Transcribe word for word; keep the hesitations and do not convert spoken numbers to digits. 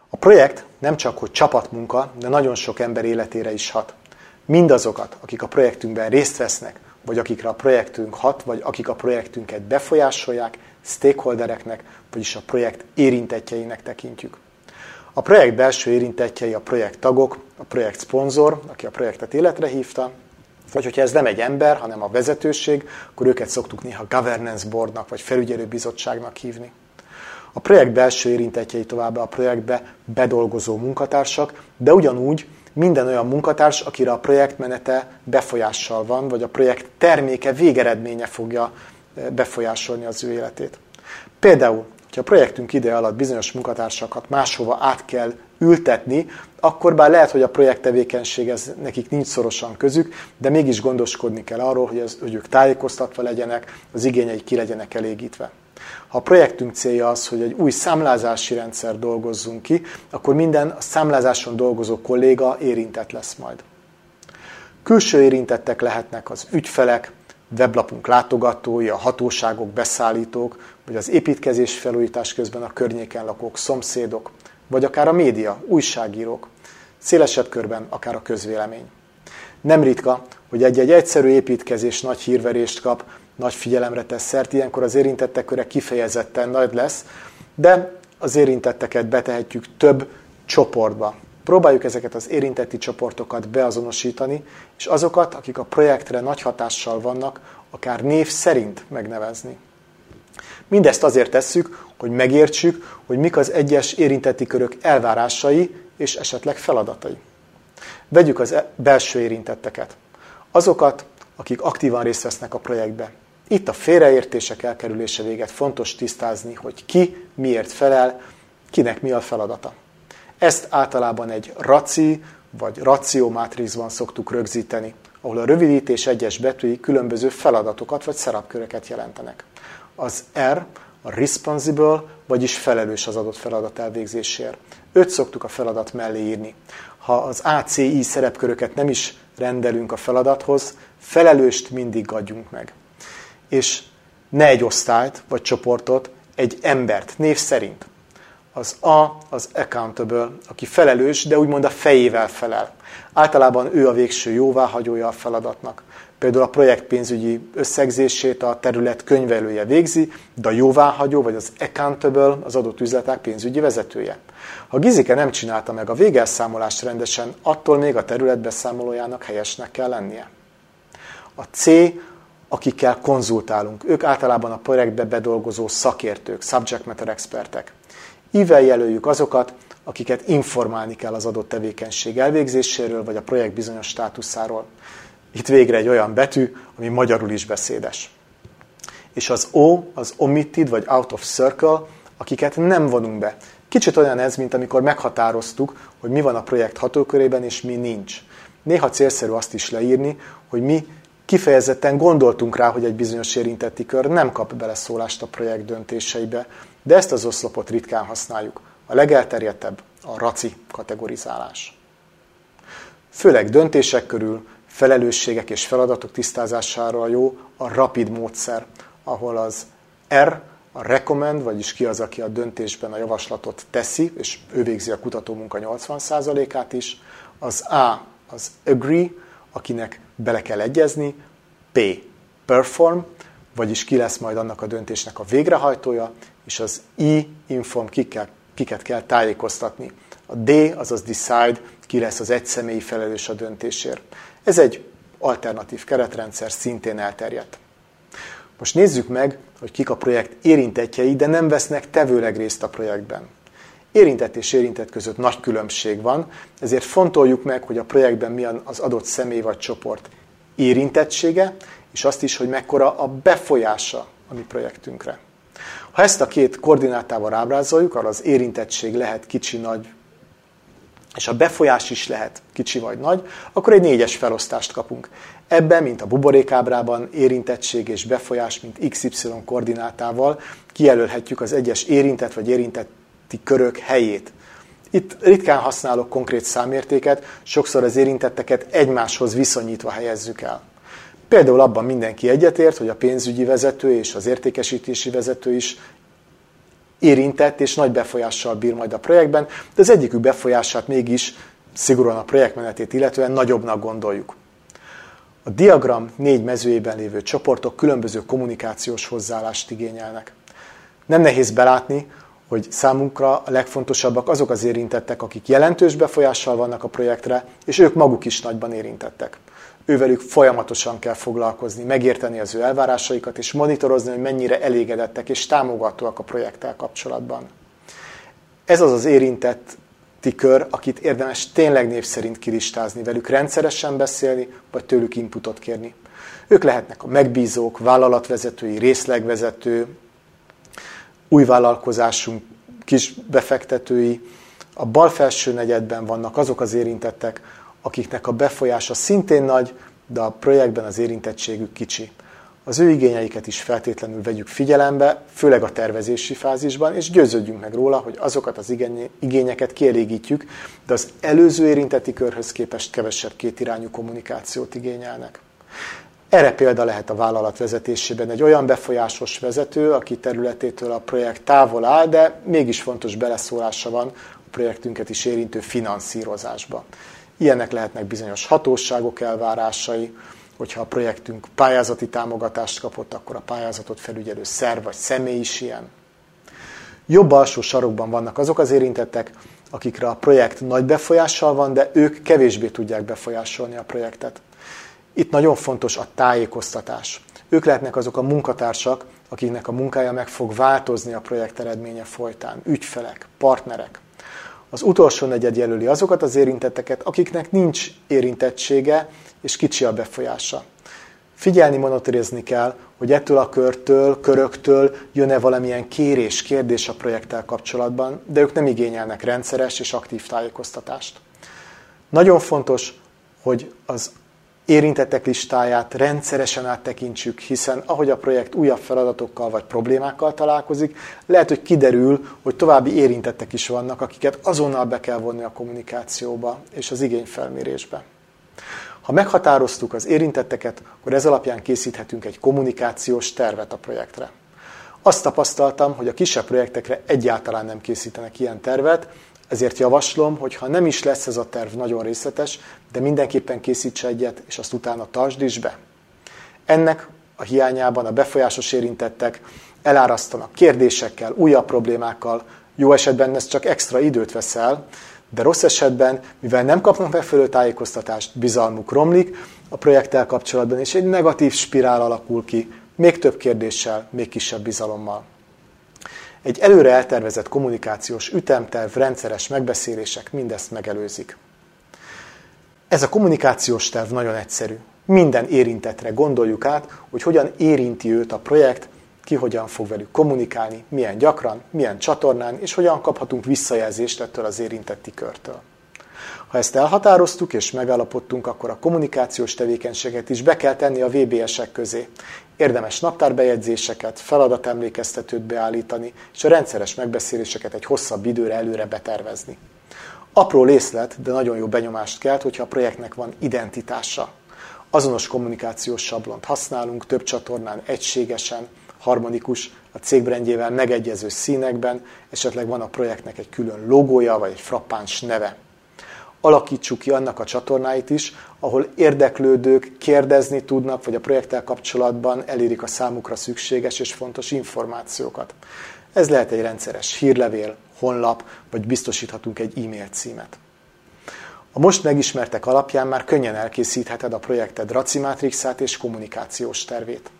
A projekt nem csak, hogy csapatmunka, de nagyon sok ember életére is hat. Mindazokat, akik a projektünkben részt vesznek, vagy akikre a projektünk hat, vagy akik a projektünket befolyásolják, stakeholdereknek, vagyis a projekt érintettjeinek tekintjük. A projekt belső érintettjei a projekt tagok, a projekt szponzor, aki a projektet életre hívta, vagy hogyha ez nem egy ember, hanem a vezetőség, akkor őket szoktuk néha governance boardnak, vagy felügyelőbizottságnak hívni. A projekt belső érintettjei továbbá a projektbe bedolgozó munkatársak, de ugyanúgy minden olyan munkatárs, akire a projektmenete befolyással van, vagy a projekt terméke, végeredménye fogja befolyásolni az ő életét. Például, hogyha a projektünk ideje alatt bizonyos munkatársakat máshova át kell ültetni, akkor bár lehet, hogy a projekt tevékenységhez nekik nincs szorosan közük, de mégis gondoskodni kell arról, hogy, az, hogy ők tájékoztatva legyenek, az igényeik ki legyenek elégítve. Ha a projektünk célja az, hogy egy új számlázási rendszer dolgozzunk ki, akkor minden a számlázáson dolgozó kolléga érintett lesz majd. Külső érintettek lehetnek az ügyfelek, weblapunk látogatói, a hatóságok, beszállítók, vagy az építkezés felújítás közben a környéken lakók, szomszédok, vagy akár a média, újságírók, szélesebb körben akár a közvélemény. Nem ritka, hogy egy-egy egyszerű építkezés nagy hírverést kap, nagy figyelemre tesz szert, ilyenkor az érintettek köre kifejezetten nagy lesz, de az érintetteket betehetjük több csoportba. Próbáljuk ezeket az érintetti csoportokat beazonosítani, és azokat, akik a projektre nagy hatással vannak, akár név szerint megnevezni. Mindezt azért tesszük, hogy megértsük, hogy mik az egyes érintetti körök elvárásai és esetleg feladatai. Vegyük az belső érintetteket. Azokat, akik aktívan részt vesznek a projektbe. Itt a félreértések elkerülése véget fontos tisztázni, hogy ki miért felel, kinek mi a feladata. Ezt általában egy raci vagy raciómátrixban szoktuk rögzíteni, ahol a rövidítés egyes betűi különböző feladatokat vagy szerepköröket jelentenek. Az R, a responsible, vagyis felelős az adott feladat elvégzéséért. Őt szoktuk a feladat mellé írni. Ha az A, C, I szerepköröket nem is rendelünk a feladathoz, felelőst mindig adjunk meg. És ne egy osztályt vagy csoportot, egy embert, név szerint. Az A, az accountable, aki felelős, de úgymond a fejével felel. Általában ő a végső jóváhagyója a feladatnak. Például a projekt pénzügyi összegzését a terület könyvelője végzi, de a jóváhagyó vagy az accountable az adott üzletág pénzügyi vezetője. Ha Gizike nem csinálta meg a végelszámolást rendesen, attól még a terület beszámolójának helyesnek kell lennie. A C, akikkel konzultálunk. Ők általában a projektbe bedolgozó szakértők, subject matter expertek. Ível jelöljük azokat, akiket informálni kell az adott tevékenység elvégzéséről, vagy a projekt bizonyos státuszáról. Itt végre egy olyan betű, ami magyarul is beszédes. És az O, az omitted, vagy out of circle, akiket nem vonunk be. Kicsit olyan ez, mint amikor meghatároztuk, hogy mi van a projekt hatókörében, és mi nincs. Néha célszerű azt is leírni, hogy mi kifejezetten gondoltunk rá, hogy egy bizonyos érintetti kör nem kap beleszólást a projekt döntéseibe, de ezt az oszlopot ritkán használjuk. A legelterjedtebb a raci kategorizálás. Főleg döntések körül, felelősségek és feladatok tisztázására jó a rapid módszer, ahol az R, a recommend, vagyis ki az, aki a döntésben a javaslatot teszi, és ő végzi a kutatómunka nyolcvan százalékát is, az A, az agree, akinek bele kell egyezni, P, perform, vagyis ki lesz majd annak a döntésnek a végrehajtója, és az I, inform, kiket, kiket kell tájékoztatni. A D, azaz decide, ki lesz az egyszemélyi felelős a döntésért. Ez egy alternatív keretrendszer, szintén elterjedt. Most nézzük meg, hogy kik a projekt érintettjei, de nem vesznek tevőleg részt a projektben. Érintett és érintett között nagy különbség van, ezért fontoljuk meg, hogy a projektben milyen az adott személy vagy csoport érintettsége, és azt is, hogy mekkora a befolyása a mi projektünkre. Ha ezt a két koordinátával ábrázoljuk, arra az érintettség lehet kicsi, nagy, és a befolyás is lehet kicsi vagy nagy, akkor egy négyes felosztást kapunk. Ebben, mint a buborékábrában, érintettség és befolyás, mint iksz ipszilon koordinátával kijelölhetjük az egyes érintett vagy érintetti körök helyét. Itt ritkán használok konkrét számértéket, sokszor az érintetteket egymáshoz viszonyítva helyezzük el. Például abban mindenki egyetért, hogy a pénzügyi vezető és az értékesítési vezető is érintett és nagy befolyással bír majd a projektben, de az egyikük befolyását mégis szigorúan a projektmenetét illetően nagyobbnak gondoljuk. A diagram négy mezőjében lévő csoportok különböző kommunikációs hozzáállást igényelnek. Nem nehéz belátni, hogy számunkra a legfontosabbak azok az érintettek, akik jelentős befolyással vannak a projektre, és ők maguk is nagyban érintettek. Ővelük folyamatosan kell foglalkozni, megérteni az ő elvárásaikat, és monitorozni, hogy mennyire elégedettek és támogatóak a projekttel kapcsolatban. Ez az az érintetti kör, akit érdemes tényleg név szerint kilistázni, velük rendszeresen beszélni, vagy tőlük inputot kérni. Ők lehetnek a megbízók, vállalatvezetői, részlegvezető, új vállalkozásunk kis befektetői. A bal felső negyedben vannak azok az érintettek, akiknek a befolyása szintén nagy, de a projektben az érintettségük kicsi. Az ő igényeiket is feltétlenül vegyük figyelembe, főleg a tervezési fázisban, és győződjünk meg róla, hogy azokat az igényeket kielégítjük, de az előző érintetti körhöz képest kevesebb kétirányú kommunikációt igényelnek. Erre példa lehet a vállalat vezetésében egy olyan befolyásos vezető, aki területétől a projekt távol áll, de mégis fontos beleszólása van a projektünket is érintő finanszírozásba. Ilyenek lehetnek bizonyos hatóságok elvárásai, hogyha a projektünk pályázati támogatást kapott, akkor a pályázatot felügyelő szerv vagy személy is ilyen. Jobb alsó sarokban vannak azok az érintettek, akikre a projekt nagy befolyással van, de ők kevésbé tudják befolyásolni a projektet. Itt nagyon fontos a tájékoztatás. Ők lehetnek azok a munkatársak, akiknek a munkája meg fog változni a projekt eredménye folytán. Ügyfelek, partnerek. Az utolsó negyed jelöli azokat az érintetteket, akiknek nincs érintettsége és kicsi a befolyása. Figyelni, monitorozni kell, hogy ettől a körtől, köröktől jön-e valamilyen kérés, kérdés a projekttel kapcsolatban, de ők nem igényelnek rendszeres és aktív tájékoztatást. Nagyon fontos, hogy az érintettek listáját rendszeresen áttekintsük, hiszen ahogy a projekt újabb feladatokkal vagy problémákkal találkozik, lehet, hogy kiderül, hogy további érintettek is vannak, akiket azonnal be kell vonni a kommunikációba és az igényfelmérésbe. Ha meghatároztuk az érintetteket, akkor ez alapján készíthetünk egy kommunikációs tervet a projektre. Azt tapasztaltam, hogy a kisebb projektekre egyáltalán nem készítenek ilyen tervet, ezért javaslom, hogy ha nem is lesz ez a terv nagyon részletes, de mindenképpen készítse egyet, és azt utána tartsd is be. Ennek a hiányában a befolyásos érintettek elárasztanak kérdésekkel, újabb problémákkal, jó esetben ez csak extra időt vesz el, de rossz esetben, mivel nem kapnak megfelelő tájékoztatást, bizalmuk romlik a projekttel kapcsolatban, és egy negatív spirál alakul ki, még több kérdéssel, még kisebb bizalommal. Egy előre eltervezett kommunikációs ütemterv, rendszeres megbeszélések mindezt megelőzik. Ez a kommunikációs terv nagyon egyszerű. Minden érintettre gondoljuk át, hogy hogyan érinti őt a projekt, ki hogyan fog velük kommunikálni, milyen gyakran, milyen csatornán, és hogyan kaphatunk visszajelzést ettől az érintetti körtől. Ha ezt elhatároztuk és megállapodtunk, akkor a kommunikációs tevékenységet is be kell tenni a vé bé es-ek közé. Érdemes naptárbejegyzéseket, feladatemlékeztetőt beállítani, és a rendszeres megbeszéléseket egy hosszabb időre előre betervezni. Apró részlet, de nagyon jó benyomást kelt, hogyha a projektnek van identitása. Azonos kommunikációs sablont használunk, több csatornán egységesen, harmonikus, a cégbrendjével megegyező színekben, esetleg van a projektnek egy külön logója, vagy egy frappáns neve. Alakítsuk ki annak a csatornáit is, ahol érdeklődők kérdezni tudnak, vagy a projekttel kapcsolatban elérik a számukra szükséges és fontos információkat. Ez lehet egy rendszeres hírlevél, honlap, vagy biztosíthatunk egy e-mail címet. A most megismertek alapján már könnyen elkészítheted a projekted racimátrixát és kommunikációs tervét.